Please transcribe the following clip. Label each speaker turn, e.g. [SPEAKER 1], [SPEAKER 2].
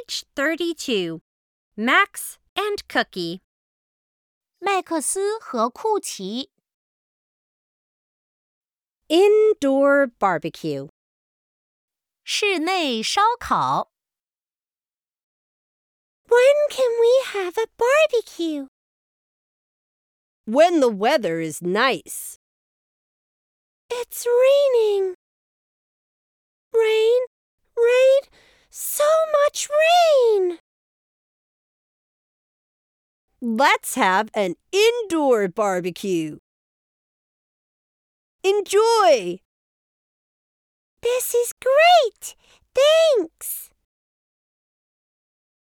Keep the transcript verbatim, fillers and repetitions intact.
[SPEAKER 1] Page thirty-two. Max and Cookie.
[SPEAKER 2] 麦克斯和库奇
[SPEAKER 1] Indoor barbecue.
[SPEAKER 2] 室内烧烤
[SPEAKER 1] When can we have a barbecue? When the weather is nice. It's raining. Rain, rain, so much rain. Let's have an indoor barbecue. Enjoy! This is great! Thanks!